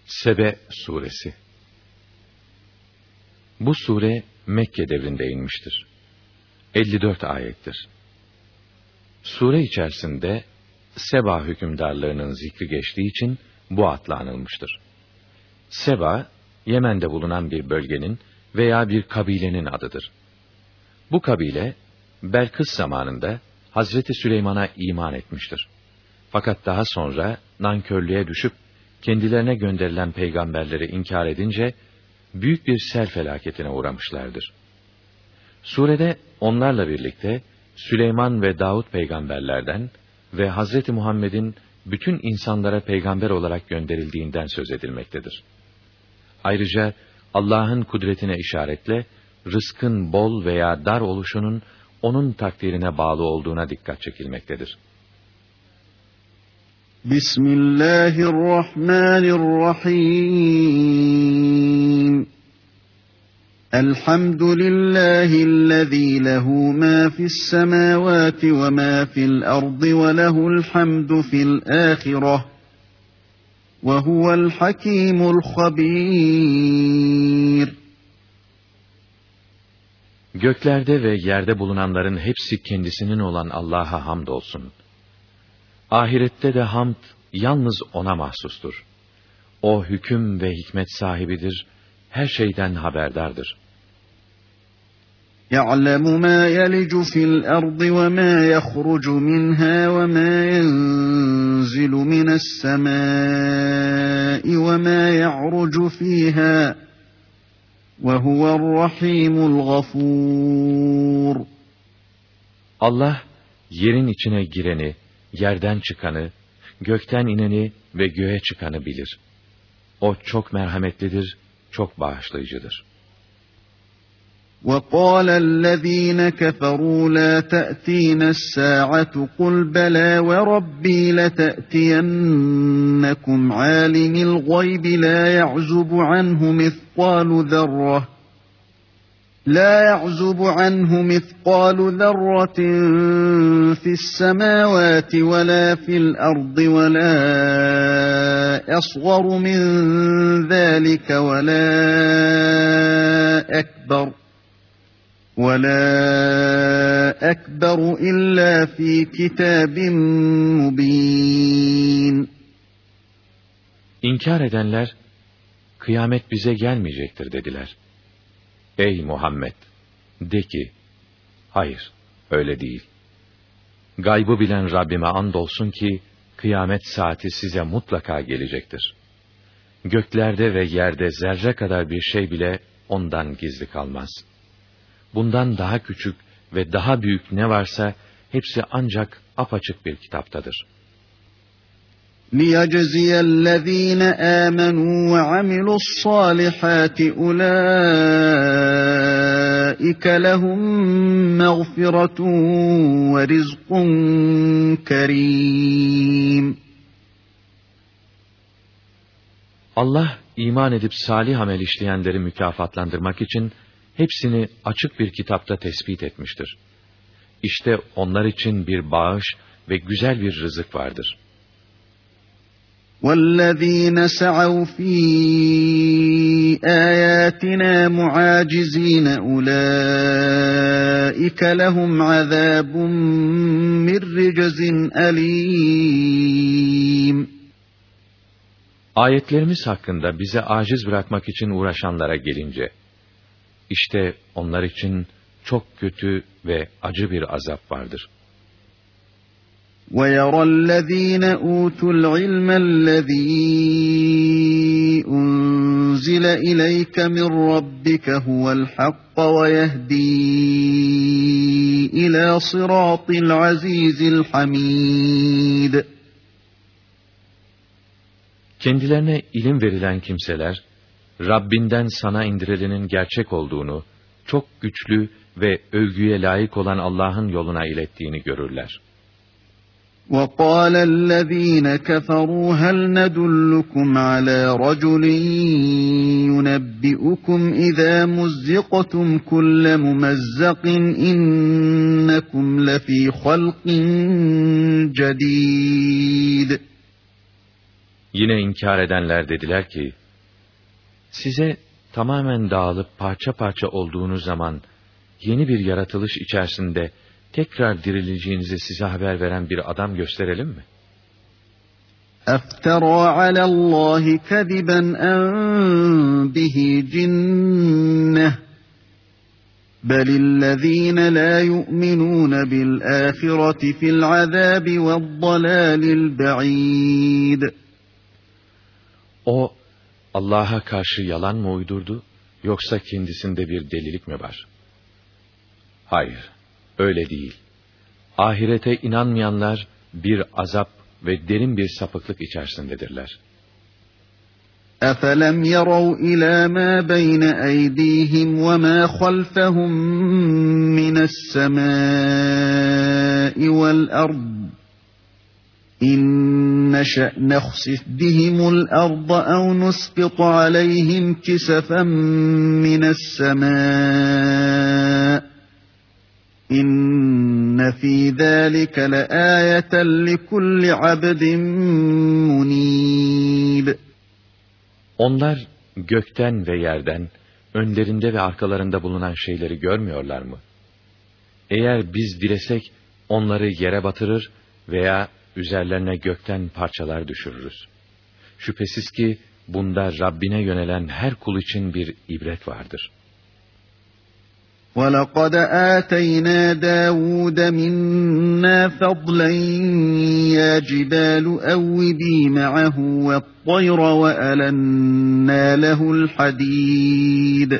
Sebe suresi. Bu sure Mekke devrinde inmiştir. 54 ayettir. Sure içerisinde Seba hükümdarlarının zikri geçtiği için bu adla anılmıştır. Seba, Yemen'de bulunan bir bölgenin veya bir kabilenin adıdır. Bu kabile, Belkıs zamanında Hazreti Süleyman'a iman etmiştir. Fakat daha sonra nankörlüğe düşüp kendilerine gönderilen peygamberleri inkar edince büyük bir sel felaketine uğramışlardır. Surede onlarla birlikte Süleyman ve Davud peygamberlerden ve Hazreti Muhammed'in bütün insanlara peygamber olarak gönderildiğinden söz edilmektedir. Ayrıca Allah'ın kudretine işaretle rızkın bol veya dar oluşunun onun takdirine bağlı olduğuna dikkat çekilmektedir. Bismillahirrahmanirrahim. Elhamdülillahillezî lehu mâ fissemâvâti ve mâ fil ardı ve lehul hamdu fil âhireh. Ve huvel hakîmul habîr. Göklerde ve yerde bulunanların hepsi kendisinin olan Allah'a hamdolsun. Ahirette de hamd yalnız O'na mahsustur. O hüküm ve hikmet sahibidir, her şeyden haberdardır. يَعْلَمُ مَا يَلِجُ فِي الْأَرْضِ وَمَا يَخْرُجُ مِنْهَا وَمَا يَنْزِلُ مِنَ السَّمَاءِ وَمَا يَعْرُجُ فِيهَا وَهُوَ الرَّحِيمُ الْغَفُورُ. Allah, yerin içine gireni, yerden çıkanı, gökten ineni ve göğe çıkanı bilir. O çok merhametlidir, çok bağışlayıcıdır. وَقَالَ الَّذ۪ينَ كَفَرُوا لَا تَأْتِينَ السَّاعَةُ قُلْ بَلَى وَرَبِّي لَتَأْتِيَنَّكُمْ عَالِمِ الْغَيْبِ لَا يَعْزُبُ عَنْهُ مِثْقَالُ ذَرَّةٍ فِي السَّمَاوَاتِ وَلَا فِي الْأَرْضِ وَلَا أَصْغَرُ مِنْ ذَٰلِكَ وَلَا أَكْبَرُ إِلَّا فِي كِتَابٍ مُبِينٍ. İnkar edenler, kıyamet bize gelmeyecektir dediler. Ey Muhammed! De ki, hayır, öyle değil. Gaybı bilen Rabbime andolsun ki, kıyamet saati size mutlaka gelecektir. Göklerde ve yerde zerre kadar bir şey bile ondan gizli kalmaz. Bundan daha küçük ve daha büyük ne varsa, hepsi ancak apaçık bir kitaptadır. لِيَجْزِيَ الَّذ۪ينَ آمَنُوا وَعَمِلُوا الصَّالِحَاتِ أُولَٰئِكَ لَهُمْ مَغْفِرَةٌ وَرِزْقٌ كَرِيمٌ. Allah, iman edip salih amel işleyenleri mükafatlandırmak için, hepsini açık bir kitapta tespit etmiştir. İşte onlar için bir bağış ve güzel bir rızık vardır. وَالَّذ۪ينَ سَعَوْا ف۪ي آيَاتِنَا مُعَاجِز۪ينَ أُولَٰئِكَ لَهُمْ عَذَابٌ مِّنْ رِجْزٍ أَل۪يمٌ. Ayetlerimiz hakkında bize aciz bırakmak için uğraşanlara gelince, İşte onlar için çok kötü ve acı bir azap vardır. وَيَرَى الَّذ۪ينَ أُوتُوا الْعِلْمَ الَّذ۪ي أُنْزِلَ إِلَيْكَ مِنْ رَبِّكَ هُوَ الْحَقَّ وَيَهْد۪ي إِلَى صِرَاطِ الْعَز۪يزِ الْحَم۪يدِ. Kendilerine ilim verilen kimseler, Rabbinden sana indirilenin gerçek olduğunu, çok güçlü ve övgüye layık olan Allah'ın yoluna ilettiğini görürler. وَقَالَ الَّذ۪ينَ كَفَرُوا هَلْ نَدُلُّكُمْ عَلَى رَجُلٍ يُنَبِّئُكُمْ اِذَا مُزِّقْتُمْ كُلَّ مُمَزَّقٍ اِنَّكُمْ لَف۪ي خَلْقٍ جَد۪يدٍ. Yine inkar edenler dediler ki, size tamamen dağılıp parça parça olduğunuz zaman, yeni bir yaratılış içerisinde tekrar dirileceğinizi size haber veren bir adam gösterelim mi? اَفْتَرَى عَلَى اللّٰهِ كَذِبًا اَنْ بِهِ جِنَّةٌ بَلِ الَّذ۪ينَ لَا يُؤْمِنُونَ بِالْآخِرَةِ فِي الْعَذَابِ وَالضَّلَالِ الْبَعِيدِ. O, Allah'a karşı yalan mı uydurdu, yoksa kendisinde bir delilik mi var? Hayır, öyle değil. Ahirete inanmayanlar bir azap ve derin bir sapıklık içerisindedirler. أَفَلَمْ يَرَوْا إِلَى مَا بَيْنَ أَيْدِيهِمْ وَمَا خَلْفَهُمْ مِنَ السَّمَاءِ وَالْأَرْضِ إِنْ نَشَأْ نَخْسِفْ بِهِمُ الْأَرْضَ أَوْ نُسْقِطْ عَلَيْهِمْ كِسَفًا مِنَ السَّمَاءِ إِنَّ فِي ذَٰلِكَ لَآيَةً لِكُلِّ عَبْدٍ مُنِيبٍ. Onlar gökten ve yerden, önlerinde ve arkalarında bulunan şeyleri görmüyorlar mı? Eğer biz dilesek onları yere batırır veya üzerlerine gökten parçalar düşürürüz. Şüphesiz ki bunda Rabbine yönelen her kul için bir ibret vardır. وَلَقَدْ آتَيْنَا دَاوُودَ مِنَّا فَضْلًا يَا جِبَالُ أَوِّبِي مَعَهُ وَالطَّيْرَ وَأَلَنَّا لَهُ الْحَدِيدَ.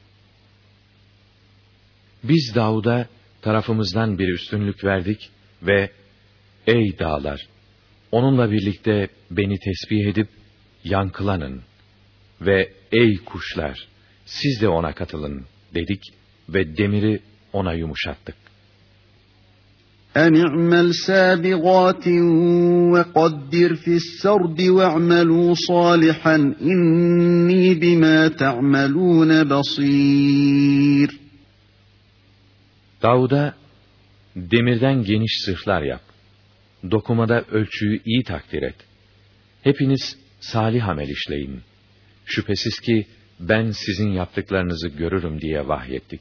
Biz Davud'a tarafımızdan bir üstünlük verdik ve ey dağlar, onunla birlikte beni tesbih edip yankılanın ve ey kuşlar, siz de ona katılın dedik ve demiri ona yumuşattık. أَنِ اعْمَلْ سَابِغَاتٍ وَقَدِّرْ فِي السَّرْدِ وَاعْمَلُوا صَالِحًا إِنِّي بِمَا تَعْمَلُونَ بَصِيرٌ. Davud'a demirden geniş zırhlar yap. Dokumada ölçüyü iyi takdir et. Hepiniz salih amel işleyin. Şüphesiz ki ben sizin yaptıklarınızı görürüm diye vahyettik.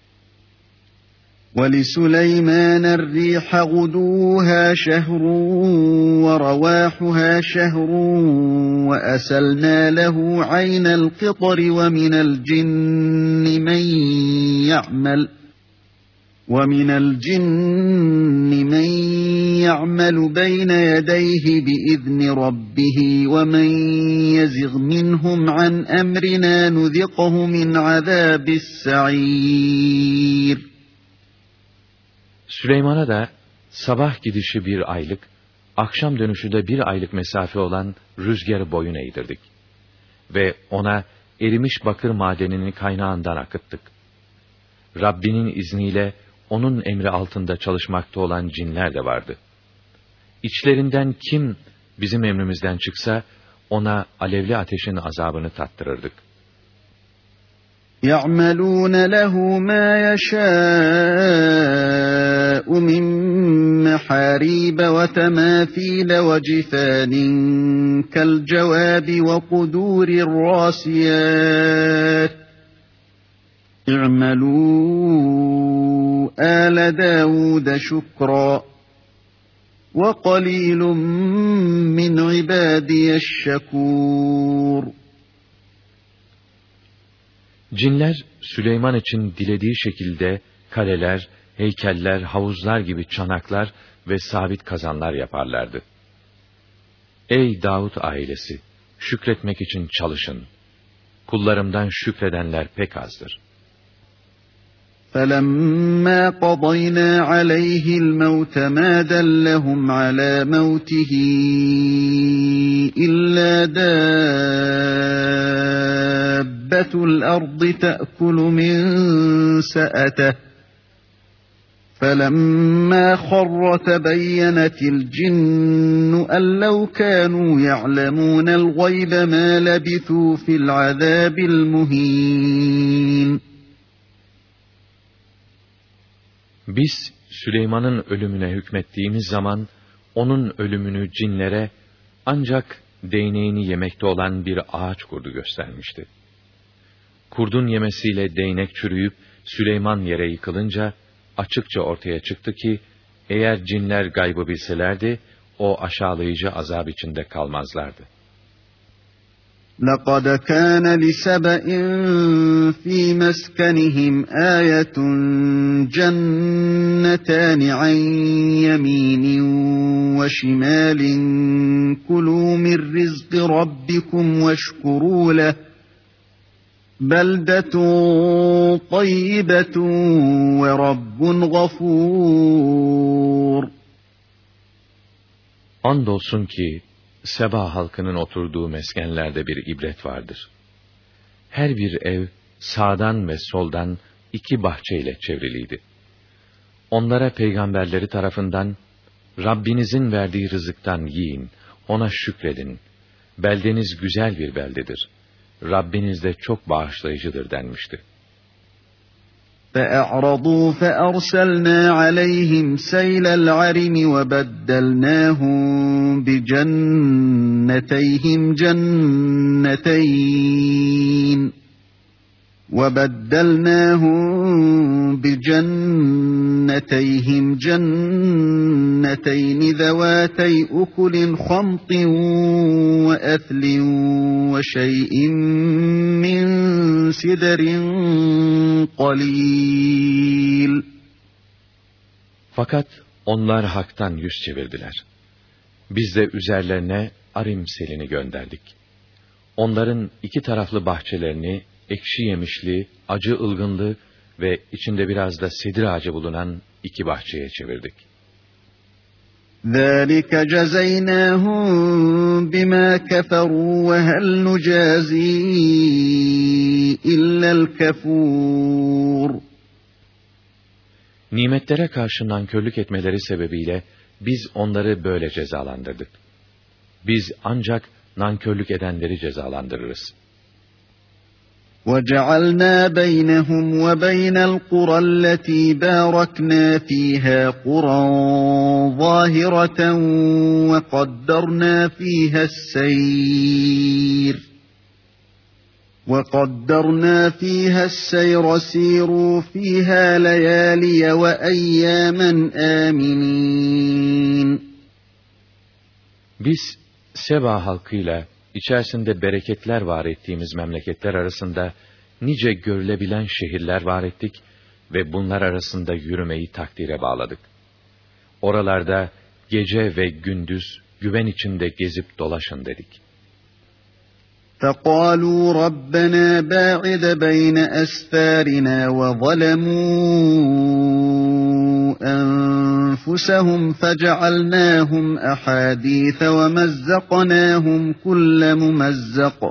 وَلِسُلَيْمَانَ الرِّيحَ غُدُوُّهَا شَهْرٌ وَرَوَاحُهَا شَهْرٌ وَأَسَلْنَا لَهُ عَيْنَ الْقِطْرِ وَمِنَ الْجِنِّ مَنْ يَعْمَلُ بَيْنَ يَدَيْهِ بِإِذْنِ رَبِّهِ وَمَنْ يَزِغْ مِنْهُمْ عَنْ أَمْرِنَا نُذِقْهُ مِنْ عَذَابِ السَّعِيرِ. Süleyman'a da sabah gidişi bir aylık, akşam dönüşü de bir aylık mesafe olan rüzgarı boyun eğdirdik. Ve ona erimiş bakır madenini kaynağından akıttık. Rabbinin izniyle onun emri altında çalışmakta olan cinler de vardı. İçlerinden kim bizim emrimizden çıksa, ona alevli ateşin azabını tattırırdık. يَعْمَلُونَ لَهُ مَا يَشَاءُ مِنْ مَحَارِيبَ وَتَمَاثِيلَ وَجِفَانٍ كَالْجَوَابِ وَقُدُورٍ رَاسِيَاتٍ اعْمَلُوا آلَ دَاوُودَ شُكْرًا وَقَلِيلٌ مِّنْ عِبَادِيَ الشَّكُورِ. Cinler, Süleyman için dilediği şekilde kaleler, heykeller, havuzlar gibi çanaklar ve sabit kazanlar yaparlardı. Ey Davud ailesi! Şükretmek için çalışın. Kullarımdan şükredenler pek azdır. فَلَمَّا قَضَيْنَا عَلَيْهِ الْمَوْتَ مَا دَلَّهُمْ عَلَى مَوْتِهِ إِلَّا دَابَّةُ الْأَرْضِ تَأْكُلُ مِنْ سَأَتَهُ فَلَمَّا خَرَّ تَبَيَّنَتِ الْجِنُّ أَنْ لَوْ كَانُوا يَعْلَمُونَ الْغَيْبَ مَا لَبِثُوا فِي الْعَذَابِ الْمُهِينِ. Biz Süleyman'ın ölümüne hükmettiğimiz zaman onun ölümünü cinlere ancak değneğini yemekte olan bir ağaç kurdu göstermişti. Kurdun yemesiyle değnek çürüyüp Süleyman yere yıkılınca açıkça ortaya çıktı ki eğer cinler gaybı bilselerdi o aşağılayıcı azap içinde kalmazlardı. لَقَدْ كَانَ لِسَبَإٍ فِي مَسْكَنِهِمْ آيَةٌ جَنَّتَانِ عَنْ يَمِينٍ وَشِمَالٍ كُلُوا مِنْ رِزْقِ رَبِّكُمْ وَاشْكُرُوا لَهُ بَلْدَةٌ طَيِّبَةٌ وَرَبٌّ غَفُورٌ. Andolsun ki Seba halkının oturduğu meskenlerde bir ibret vardır. Her bir ev sağdan ve soldan 2 bahçeyle çevriliydi. Onlara peygamberleri tarafından Rabbinizin verdiği rızıktan yiyin, ona şükredin. Beldeniz güzel bir beldedir. Rabbiniz de çok bağışlayıcıdır denmişti. فَأَعْرَضُوا فَأَرْسَلْنَا عَلَيْهِمْ سَيْلَ الْعَرِمِ وَبَدَّلْنَاهُمْ بِجَنَّتَيْهِمْ جَنَّتَيْنِ ذَوَاتَيْ أُكُلٍ خَمْطٍ وَأَثْلٍ وَشَيْءٍ مِّن سِدْرٍ قَلِيلٍ. Fakat onlar haktan yüz çevirdiler. Biz de üzerlerine arim selini gönderdik. Onların 2 taraflı bahçelerini ekşi yemişli, acı ılgınlı ve içinde biraz da sedir ağacı bulunan 2 bahçeye çevirdik. ذَٰلِكَ جَزَيْنَاهُمْ بِمَا كَفَرُوا وَهَلْ نُجَازِي إِلَّا الْكَفُورَ. Nimetlere karşı nankörlük etmeleri sebebiyle biz onları böyle cezalandırdık. Biz ancak nankörlük edenleri cezalandırırız. وَجَعَلْنَا بَيْنَهُمْ وَبَيْنَ الْقُرَى الَّتِي بَارَكْنَا فِيهَا قُرًى ظَاهِرَةً وَقَدَّرْنَا فِيهَا السَّيْرَ سِيرُوا فِيهَا لَيَالِيَ وَأَيَّامًا آمِنِينَ. Biz Seba halkıyla içerisinde bereketler var ettiğimiz memleketler arasında nice görülebilen şehirler var ettik ve bunlar arasında yürümeyi takdire bağladık. Oralarda gece ve gündüz güven içinde gezip dolaşın dedik. فَقَالُوا رَبَّنَا بَاعِدْ بَيْنَ أَسْفَارِنَا وَظَلَمُوا أَنفُسَهُمْ فَجَعَلْنَاهُمْ أَحَادِيثَ وَمَزَّقْنَاهُمْ كُلَّ مُمَزَّقٍ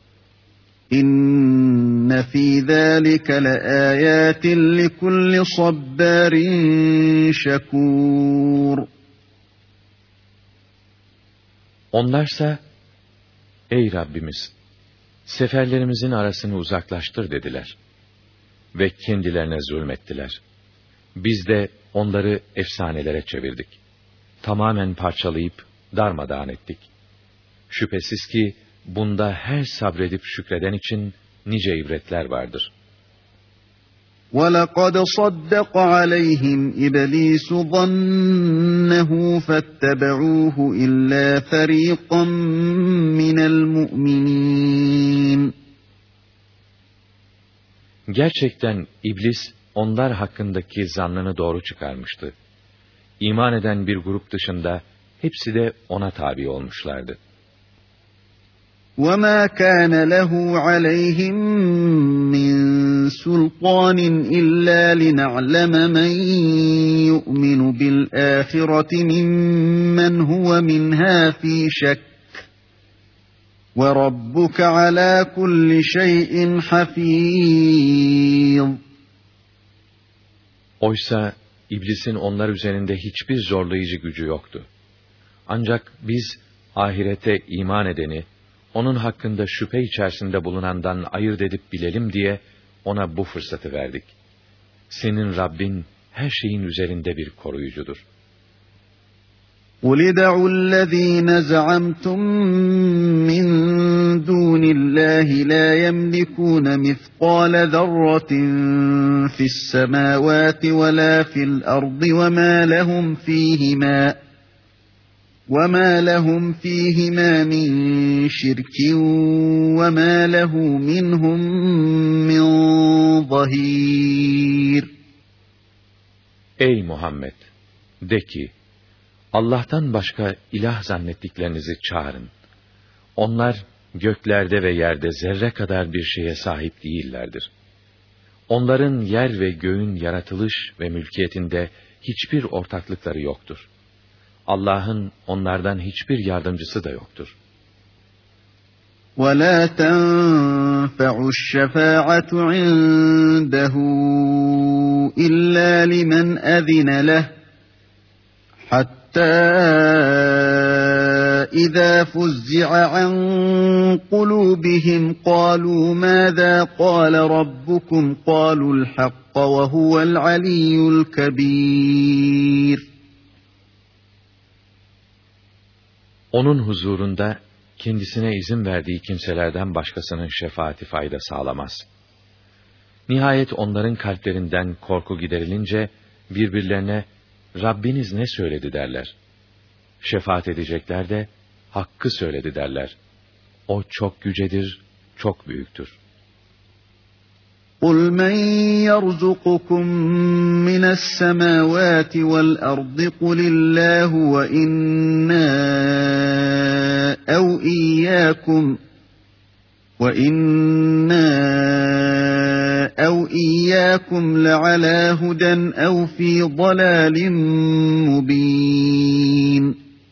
إِنَّ فِي ذَٰلِكَ لَآيَاتٍ لِكُلِّ صَبَّارٍ شَكُورٍ. Onlarsa, ey Rabbimiz, seferlerimizin arasını uzaklaştır dediler ve kendilerine zulmettiler. Biz de onları efsanelere çevirdik. Tamamen parçalayıp darmadağın ettik. Şüphesiz ki bunda her sabredip şükreden için nice ibretler vardır. وَلَقَدْ صَدَّقَ عَلَيْهِمْ إِبْلِيسُ ظَنَّهُ فَاتَّبَعُوهُ إِلَّا فَرِيقًا مِّنَ الْمُؤْمِنِينَ. Gerçekten iblis onlar hakkındaki zannını doğru çıkarmıştı. İman eden bir grup dışında hepsi de ona tabi olmuşlardı. وَمَا كَانَ لَهُ عَلَيْهِمْ مِنْ سُلْطَانٍ إِلَّا لِنَعْلَمَ مَنْ يُؤْمِنُ بِالْآخِرَةِ مِمَّنْ هُوَ مِنْهَا فِي شَكٍّ وَرَبُّكَ عَلَى كُلِّ شَيْءٍ حَفِيظٌ. Oysa iblisin onlar üzerinde hiçbir zorlayıcı gücü yoktu. Ancak biz ahirete iman edeni, onun hakkında şüphe içerisinde bulunandan ayırt edip bilelim diye ona bu fırsatı verdik. Senin Rabbin her şeyin üzerinde bir koruyucudur. قُلِ ادْعُوا الَّذ۪ينَ زَعَمْتُمْ مِنْ دُونِ اللّٰهِ لَا يَمْلِكُونَ مِثْقَالَ ذَرَّةٍ فِي السَّمَاوَاتِ وَلَا فِي الْأَرْضِ وَمَا لَهُمْ فِيهِمَا مِنْ شِرْكٍ وَمَا لَهُ مِنْهُمْ مِنْ ظَهِيرٍ. Ey Muhammed! De ki, Allah'tan başka ilah zannettiklerinizi çağırın. Onlar göklerde ve yerde zerre kadar bir şeye sahip değillerdir. Onların yer ve göğün yaratılış ve mülkiyetinde hiçbir ortaklıkları yoktur. Allah'ın onlardan hiçbir yardımcısı da yoktur. وَلَا تَنْفَعُ الشَّفَاعَةُ عِنْدَهُ إِلَّا لِمَنْ أَذِنَ لَهُ حَتَّى إِذَا فُزِّعَ عَنْ قُلُوبِهِمْ قَالُوا مَاذَا قَالَ رَبُّكُمْ قَالُوا الْحَقَّ وَهُوَ الْعَلِيُّ الْكَبِيرُ. Onun huzurunda kendisine izin verdiği kimselerden başkasının şefaati fayda sağlamaz. Nihayet onların kalplerinden korku giderilince birbirlerine Rabbiniz ne söyledi derler. Şefaat edecekler de hakkı söyledi derler. O çok yücedir, çok büyüktür. قُلْ مَنْ يَرْزُقُكُمْ مِنَ السَّمَاوَاتِ وَالْأَرْضِ قُلِ اللَّهُ وَإِنَّا أَوْ إِيَّاكُمْ لَعَلَى هُدًى أَوْ فِي ضَلَالٍ مُبِينٍ.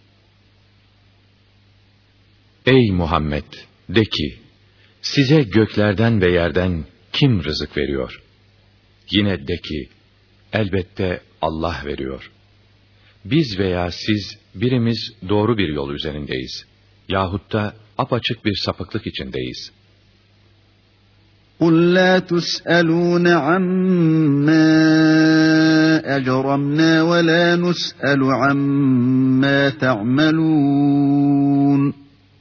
Ey Muhammed! De ki, size göklerden ve yerden kim rızık veriyor? Yine de ki, elbette Allah veriyor. Biz veya siz birimiz doğru bir yol üzerindeyiz. Yahut da apaçık bir sapıklık içindeyiz. قُلْ لَا تُسْأَلُونَ عَمَّا أَجْرَمْنَا وَلَا نُسْأَلُ عَمَّا تَعْمَلُونَ.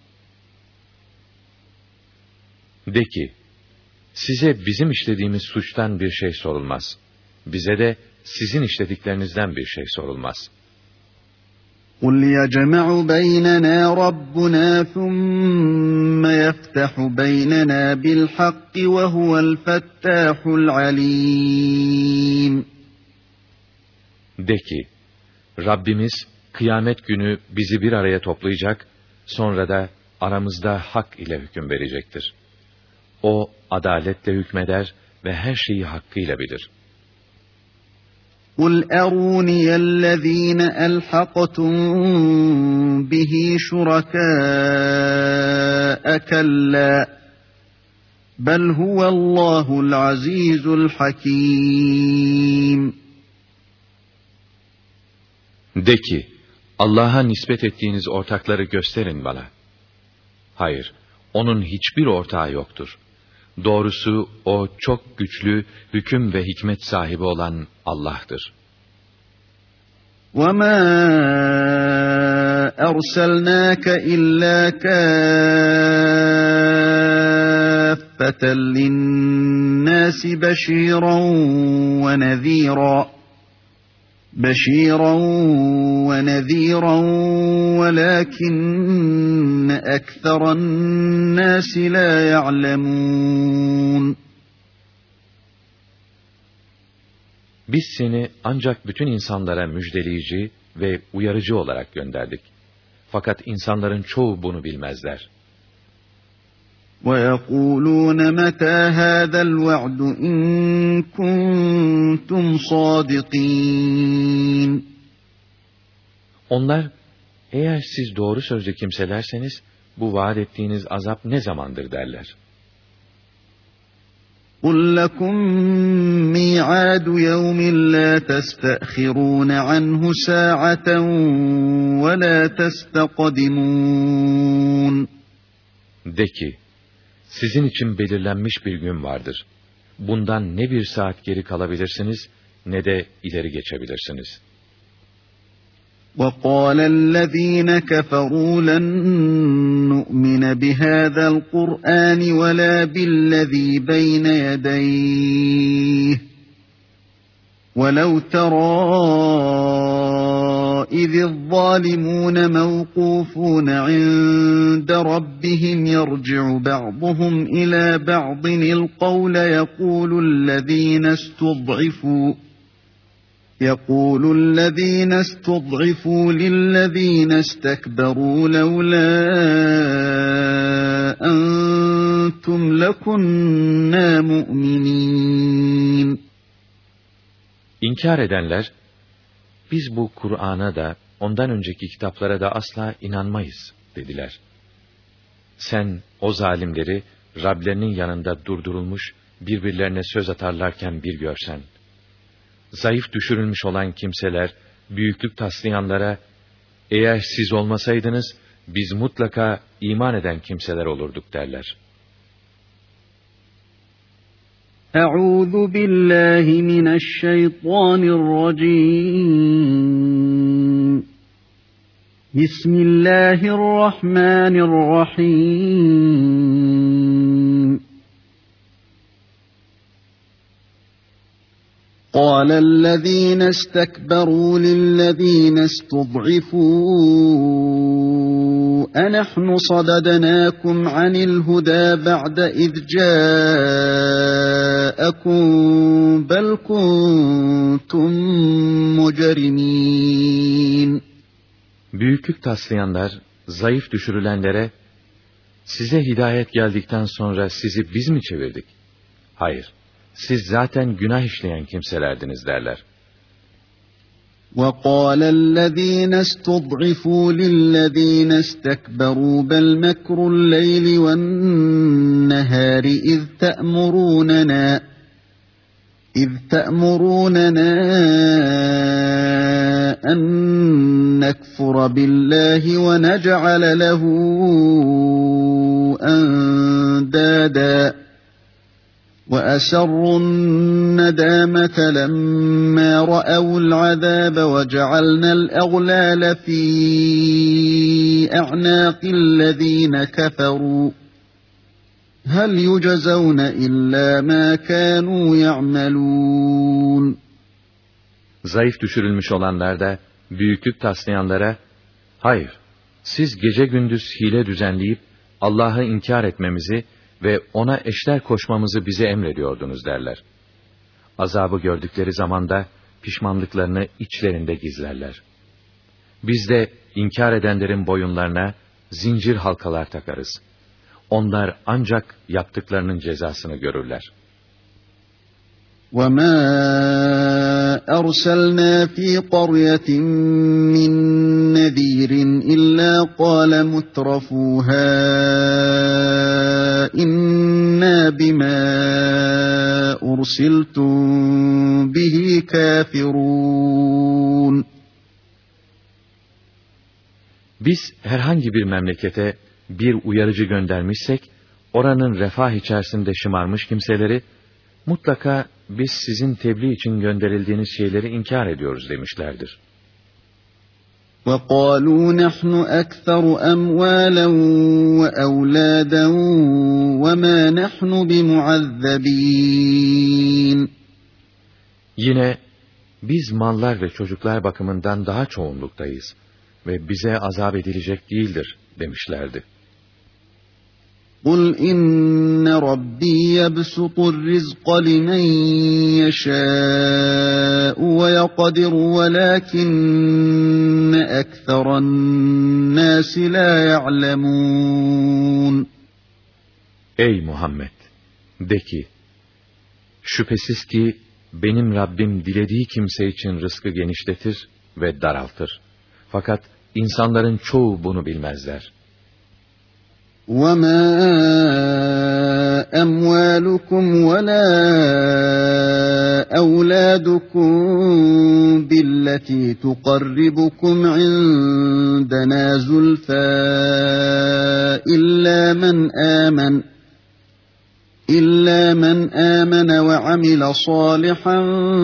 De ki, size bizim işlediğimiz suçtan bir şey sorulmaz. Bize de sizin işlediklerinizden bir şey sorulmaz. قُلْ يَجْمَعُ بَيْنَنَا رَبُّنَا ثُمَّ يَفْتَحُ بَيْنَنَا بِالْحَقِّ وَهُوَ الْفَتَّاحُ الْعَلِيمُ. De ki, Rabbimiz kıyamet günü bizi bir araya toplayacak, sonra da aramızda hak ile hüküm verecektir. O adaletle hükmeder ve her şeyi hakkıyla bilir. قُلْ أَرُونِيَ الَّذ۪ينَ أَلْحَقْتُمْ بِهِ شُرَكَاءَ كَلَّا بَلْ هُوَ اللّٰهُ الْعَز۪يزُ الْحَك۪يمُ. De ki, Allah'a nispet ettiğiniz ortakları gösterin bana. Hayır, onun hiçbir ortağı yoktur. Doğrusu o çok güçlü, hüküm ve hikmet sahibi olan Allah'tır. وَمَا أَرْسَلْنَاكَ إِلَّا كَافَّةً لِلنَّاسِ بَشِيرًا وَنَذِيرًا وَلَكِنَّ أَكْثَرَ النَّاسِ لَا يَعْلَمُونَ. Biz seni ancak bütün insanlara müjdeleyici ve uyarıcı olarak gönderdik. Fakat insanların çoğu bunu bilmezler. وَيَقُولُونَ مَتَى هَذَا الْوَعْدُ إِن كُنتُمْ صَادِقِينَ. Onlar, eğer siz doğru sözlü kimselerseniz, bu vaat ettiğiniz azap ne zamandır derler. قُلْ لَكُمْ مِيعَادُ يَوْمٍ لَا تَسْتَأْخِرُونَ عَنْهُ سَاعَةً وَلَا تَسْتَقْدِمُونَ. De ki, sizin için belirlenmiş bir gün vardır. Bundan ne bir saat geri kalabilirsiniz, ne de ileri geçebilirsiniz. وَقَالَ الَّذ۪ينَ كَفَرُوا لَنْ نُؤْمِنَ بِهَذَا الْقُرْآنِ وَلَا بِالَّذ۪ي بَيْنَ يَدَيْهِ وَلَوْ تَرَى إِذِ الظَّالِمُونَ مَوْقُوفُونَ عِندَ رَبِّهِمْ يَرْجِعُ بَعْضُهُمْ إِلَى بَعْضٍ الْقَوْلَ يقول الذين استضعفوا للذين استكبروا لولا أنتم لكنا مؤمنين. İnkar edenler, biz bu Kur'an'a da, ondan önceki kitaplara da asla inanmayız dediler. Sen o zalimleri Rablerinin yanında durdurulmuş, birbirlerine söz atarlarken bir görsen. Zayıf düşürülmüş olan kimseler, büyüklük taslayanlara, eğer siz olmasaydınız, biz mutlaka iman eden kimseler olurduk derler. Eûzu billahi mineşşeytanirracim. Bismillahirrahmanirrahim. قَالَ الَّذ۪ينَ اسْتَكْبَرُوا لِلَّذ۪ينَ اسْتُضْعِفُوا أَنَحْنُ صَدَدْنَاكُمْ عَنِ الْهُدَى بَعْدَ إِذْ جَاءَكُمْ بَلْ كُنْتُمْ مُجْرِمِينَ. Büyüklük taslayanlar, zayıf düşürülenlere, size hidayet geldikten sonra sizi biz mi çevirdik? Hayır. Siz zaten günah işleyen kimselerdiniz derler. وَقَالَ الَّذ۪ينَ اسْتُضْعِفُوا لِلَّذ۪ينَ اسْتَكْبَرُوا بَلْ مَكْرُ اللَّيْلِ وَالنَّهَارِ إِذْ تَأْمُرُونَنَا أَنْ نَكْفُرَ بِاللّٰهِ وَنَجْعَلَ لَهُ أَنْدَادًا وَأَسَرُّوا النَّدَامَةَ لَمَّا رَأَوُا الْعَذَابَ وَجَعَلْنَا الْأَغْلَالَ فِي أَعْنَاقِ الَّذ۪ينَ كَفَرُوا هَلْ يُجَزَوْنَ إِلَّا مَا كَانُوا يَعْمَلُونَ. Zayıf düşürülmüş olanlar da, büyüklük taslayanlara, hayır, siz gece gündüz hile düzenleyip, Allah'ı inkar etmemizi ve ona eşler koşmamızı bize emrediyordunuz derler. Azabı gördükleri zamanda pişmanlıklarını içlerinde gizlerler. Biz de inkar edenlerin boyunlarına zincir halkalar takarız. Onlar ancak yaptıklarının cezasını görürler. وَمَا أَرْسَلْنَا فِي قَرْيَةٍ مِّن نَّذِيرٍ إِلَّا قَالَ مُتْرَفُوهَا إِنَّا بِمَا أُرْسِلْتُم بِهِ كَافِرُونَ. Biz herhangi bir memlekete bir uyarıcı göndermişsek, oranın refah içerisinde şımarmış kimseleri, mutlaka biz sizin tebliğ için gönderildiğiniz şeyleri inkar ediyoruz demişlerdir. وَقَالُوا نَحْنُ أَكْثَرُ أَمْوَالًا وَأَوْلَادًا وَمَا نَحْنُ بِمُعَذَّبِينَ. Yine, biz mallar ve çocuklar bakımından daha çoğunluktayız ve bize azap edilecek değildir demişlerdi. قُلْ إِنَّ رَبِّي يَبْسُطُ الرِّزْقَ لِمَنْ يَشَاءُ وَيَقْدِرُ وَلَكِنَّ أَكْثَرَ النَّاسِ لَا يَعْلَمُونَ. Ey Muhammed! De ki, şüphesiz ki benim Rabbim dilediği kimse için rızkı genişletir ve daraltır. Fakat insanların çoğu bunu bilmezler. وَمَا أَمْوَالُكُمْ وَلَا أَوْلَادُكُمْ بِالَّتِي تُقَرِّبُكُمْ عِندَنَا زُلْفَىٰ إِلَّا مَنْ آمَنَ وَعَمِلَ صَالِحًا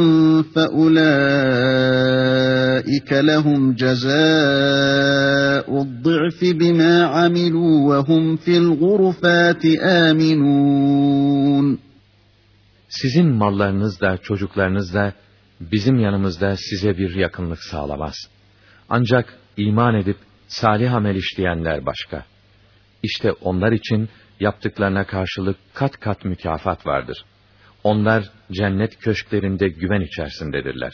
فَأُولَٰئِكَ لَهُمْ جَزَاءُ الضِّعْفِ بِمَا عَمِلُوا وَهُمْ فِي الْغُرُفَاتِ آمِنُونَ. Sizin mallarınız da çocuklarınız da bizim yanımızda size bir yakınlık sağlamaz. Ancak iman edip salih amel işleyenler başka. İşte onlar için yaptıklarına karşılık kat kat mükafat vardır. Onlar cennet köşklerinde güven içerisindedirler.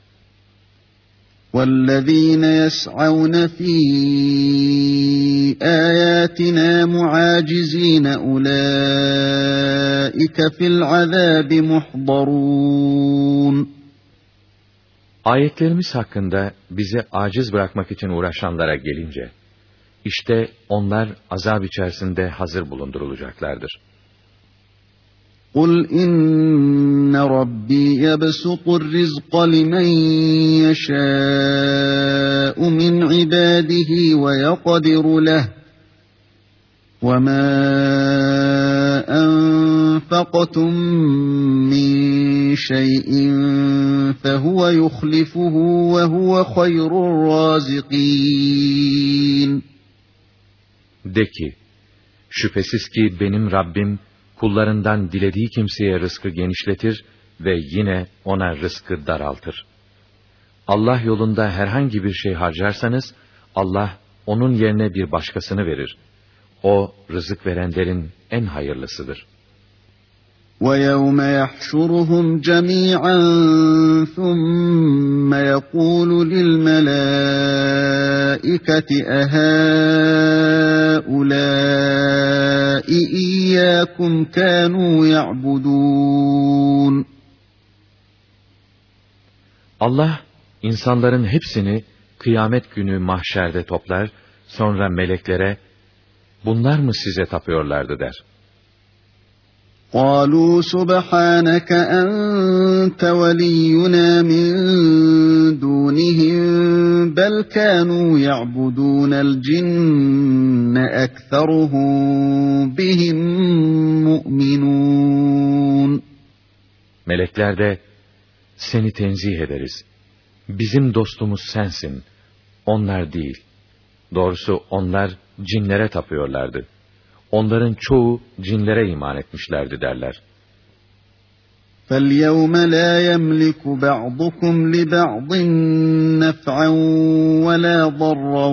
وَالَّذ۪ينَ يَسْعَوْنَ ف۪ي آيَاتِنَا مُعَاجِز۪ينَ اُولَٰئِكَ فِي الْعَذَابِ مُحْضَرُونَ. Ayetlerimiz hakkında bizi aciz bırakmak için uğraşanlara gelince, İşte onlar azap içerisinde hazır bulundurulacaklardır. قُلْ اِنَّ رَبِّي يَبْسُطُ الرِّزْقَ لِمَنْ يَشَاءُ مِنْ عِبَادِهِ وَيَقْدِرُ لَهُ وَمَا أَنْفَقْتُمْ مِنْ شَيْءٍ فَهُوَ يُخْلِفُهُ وَهُوَ خَيْرُ الرَّازِقِينَ. De ki, şüphesiz ki benim Rabbim, kullarından dilediği kimseye rızkı genişletir ve yine ona rızkı daraltır. Allah yolunda herhangi bir şey harcarsanız, Allah onun yerine bir başkasını verir. O, rızık verenlerin en hayırlısıdır. وَيَوْمَ يَحْشُرُهُمْ جَمِيعًا ثُمَّ يَقُولُ لِلْمَلَائِكَةِ أَهَٰؤُلَاءِ إِيَّاكُمْ كَانُوا يَعْبُدُونَ. Allah, insanların hepsini kıyamet günü mahşerde toplar, sonra meleklere, bunlar mı size tapıyorlardı der. قَالُوا سُبْحَانَكَ أَنْتَ وَلِيُّنَا مِنْ دُونِهِمْ بَلْ كَانُوا يَعْبُدُونَ الْجِنَّ أَكْثَرُهُمْ بِهِمْ مُؤْمِنُونَ. Melekler de, seni tenzih ederiz. Bizim dostumuz sensin, onlar değil. Doğrusu onlar cinlere tapıyorlardı. Onların çoğu cinlere iman etmişlerdi derler. فَالْيَوْمَ لَا يَمْلِكُ بَعْضُكُمْ لِبَعْضٍ نَفْعًا وَلَا ضَرًّا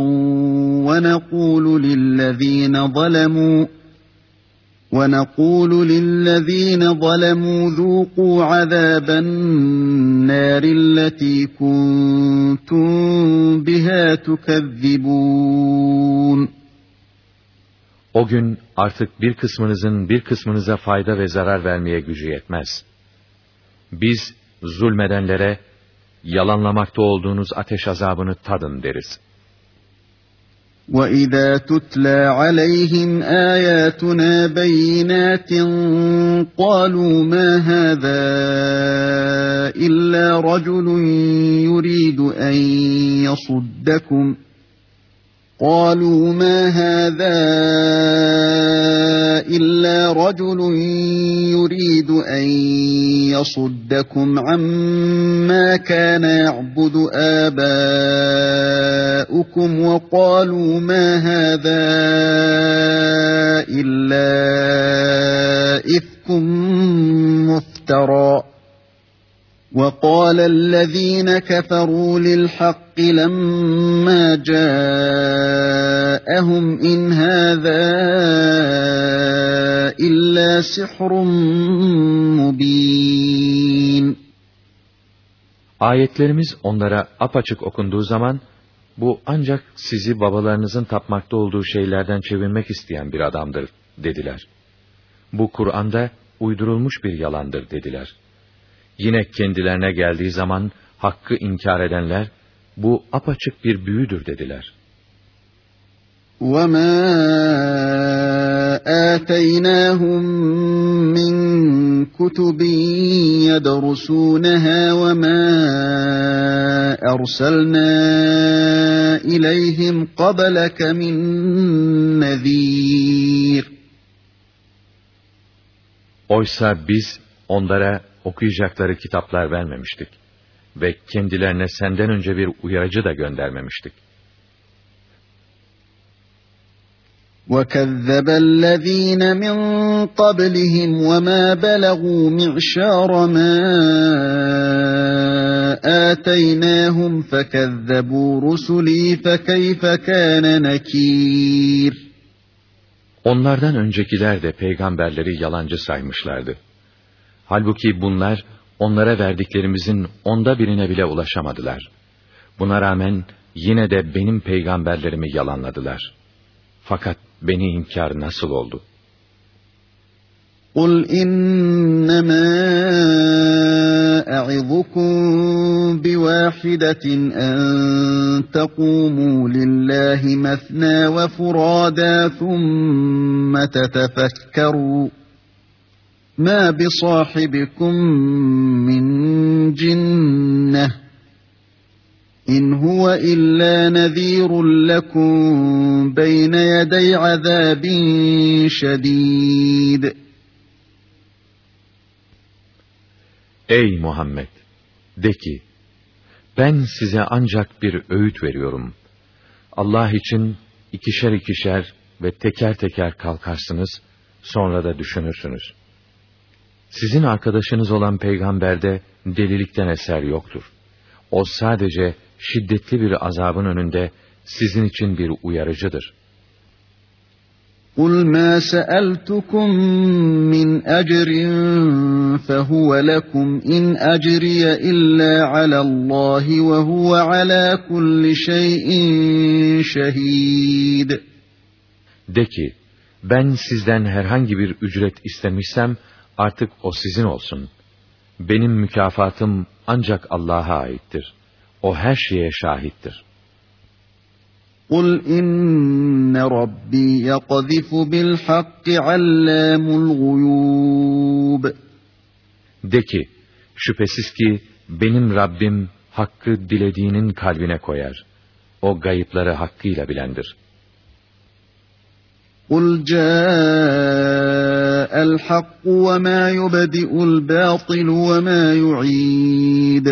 وَنَقُولُ لِلَّذ۪ينَ ظَلَمُوا ذُوقُوا عَذَابَ النَّارِ الَّتِي كُنْتُمْ بِهَا تُكَذِّبُونَ. O gün artık bir kısmınızın bir kısmınıza fayda ve zarar vermeye gücü yetmez. Biz zulmedenlere, yalanlamakta olduğunuz ateş azabını tadın deriz. وَإِذَا تُتْلَى عَلَيْهِمْ آيَاتُنَا بَيِّنَاتٍ قَالُوا مَا هَذَا إِلَّا رَجُلٌ يُرِيدُ أَنْ يَصُدَّكُمْ عَمَّا كَانَ يَعْبُدُ آبَاؤُكُمْ وَقَالُوا مَا هَذَا إِلَّا إِفْكٌ مُفْتَرًى. وَقَالَ الَّذ۪ينَ كَفَرُوا لِلْحَقِّ لَمَّا جَاءَهُمْ اِنْ هَذَا إِلَّا سِحْرٌ مُب۪ينٌ. Ayetlerimiz onlara apaçık okunduğu zaman, bu ancak sizi babalarınızın tapmakta olduğu şeylerden çevirmek isteyen bir adamdır dediler. Bu Kur'an'da uydurulmuş bir yalandır dediler. Yine kendilerine geldiği zaman hakkı inkar edenler, bu apaçık bir büyüdür dediler. وَمَا آتَيْنَاهُمْ مِنْ كُتُبٍ يَدْرُسُونَهَا وَمَا أَرْسَلْنَا إِلَيْهِمْ قَبْلَكَ مِنْ نَذ۪يرٍ. Oysa biz onlara okuyacakları kitaplar vermemiştik ve kendilerine senden önce bir uyarıcı da göndermemiştik. وَكَذَّبَ الَّذ۪ينَ مِنْ قَبْلِهِمْ وَمَا بَلَغُوا مِعْشَارَ مَا آتَيْنَاهُمْ فَكَذَّبُوا رُسُلِي فَكَيْفَ كَانَ نَكِيرٌ. Onlardan öncekiler de peygamberleri yalancı saymışlardı. Halbuki bunlar, onlara verdiklerimizin 1/10 bile ulaşamadılar. Buna rağmen yine de benim peygamberlerimi yalanladılar. Fakat beni inkar nasıl oldu? قُلْ إِنَّمَا أَعِظُكُمْ بِوَاحِدَةٍ أَن تَقُومُوا لِلَّهِ مَثْنَى وَفُرَادَى ثُمَّ تَتَفَكَّرُوا مَا بِصَاحِبِكُم مِّن جِنَّةٍ إِنْ هُوَ إِلَّا نَذِيرٌ لَكُمْ بَيْنَ يَدَيْ عَذَابٍ شَدِيدٍ. Ey Muhammed! De ki, ben size ancak bir öğüt veriyorum. Allah için ikişer ve teker teker kalkarsınız, sonra da düşünürsünüz. Sizin arkadaşınız olan peygamberde delilikten eser yoktur. O sadece şiddetli bir azabın önünde sizin için bir uyarıcıdır. قُلْ مَا سَأَلْتُكُمْ مِنْ أَجْرٍ فَهُوَ لَكُمْ إِنْ أَجْرِيَ إِلَّا عَلَى اللّٰهِ وَهُوَ عَلَى كُلِّ شَيْءٍ شَهِيدٌ. De ki, ben sizden herhangi bir ücret istemişsem, artık o sizin olsun. Benim mükafatım ancak Allah'a aittir. O her şeye şahittir. قُلْ إِنَّ رَبِّي يَقْذِفُ بِالْحَقِّ عَلَّامُ الْغُيُوبِ. De ki, şüphesiz ki benim Rabbim hakkı dilediğinin kalbine koyar. O gayıpları hakkıyla bilendir. قُلْ جَاءَ الْحَقُّ وَمَا يُبْدِئُ الْبَاطِلُ وَمَا يُعِيدُ.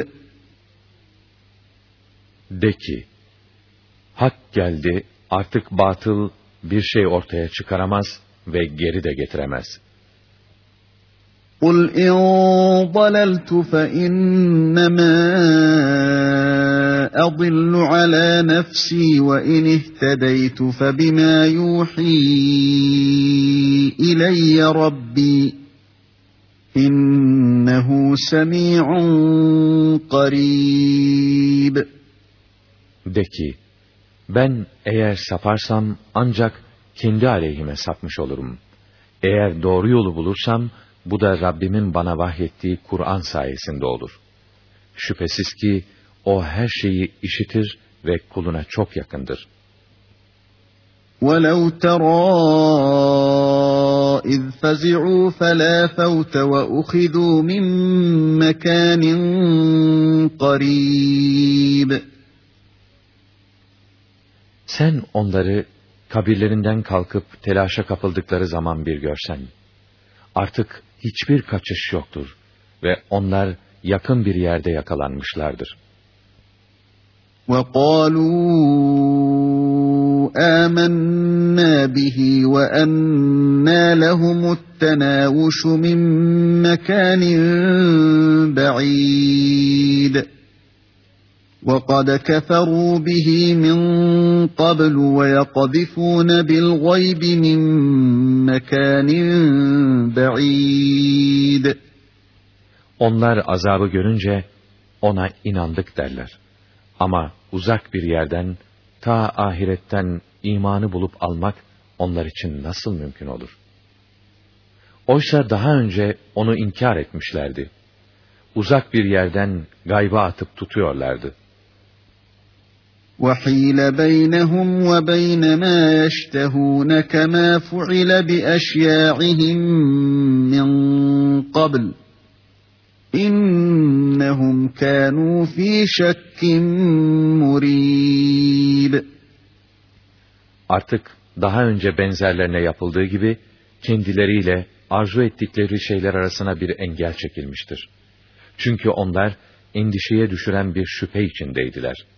De ki, hak geldi, artık batıl bir şey ortaya çıkaramaz ve geri de getiremez. قُلْ إِنْ ضَلَلْتُ فَإِنَّمَا أَضِلُّ عَلَى نَفْسِي وَإِنِ اهْتَدَيْتُ فَبِمَا يُوحِي إِلَيَّ رَبِّي إِنَّهُ سَمِيعٌ قَرِيبٌ. De ki, ben eğer saparsam ancak kendi aleyhime sapmış olurum. Eğer doğru yolu bulursam, bu da Rabbimin bana vahyettiği Kur'an sayesinde olur. Şüphesiz ki o her şeyi işitir ve kuluna çok yakındır. وَلَوْ تَرَى إِذْ فَزِعُوا فَلَا فَوْتَ وَأُخِذُوا مِنْ مَكَانٍ قَرِيبٍ. Sen onları kabirlerinden kalkıp telaşa kapıldıkları zaman bir görsen, artık hiçbir kaçış yoktur ve onlar yakın bir yerde yakalanmışlardır. وَقَالُوا آمَنَّا بِهِ وَأَنَّى لَهُمُ التَّنَاوُشُ مِنْ مَكَانٍ بَعِيدٍ وَقَدْ كَفَرُوا بِهِ مِنْ قَبْلُ وَيَقْذِفُونَ بِالْغَيْبِ مِنْ مَكَانٍ بَعِيدٍ. Onlar azabı görünce ona inandık derler. Ama uzak bir yerden, ta ahiretten imanı bulup almak onlar için nasıl mümkün olur? Oysa daha önce onu inkar etmişlerdi. Uzak bir yerden gayba atıp tutuyorlardı. وَحِيلَ بَيْنَهُمْ وَبَيْنَ مَا يَشْتَهُونَ كَمَا فُعِلَ بِأَشْيَاعِهِمْ مِنْ قَبْلُ İnnehum kânû fî şekkin murîb. Artık daha önce benzerlerine yapıldığı gibi kendileriyle arzu ettikleri şeyler arasına bir engel çekilmiştir. Çünkü onlar endişeye düşüren bir şüphe içindeydiler.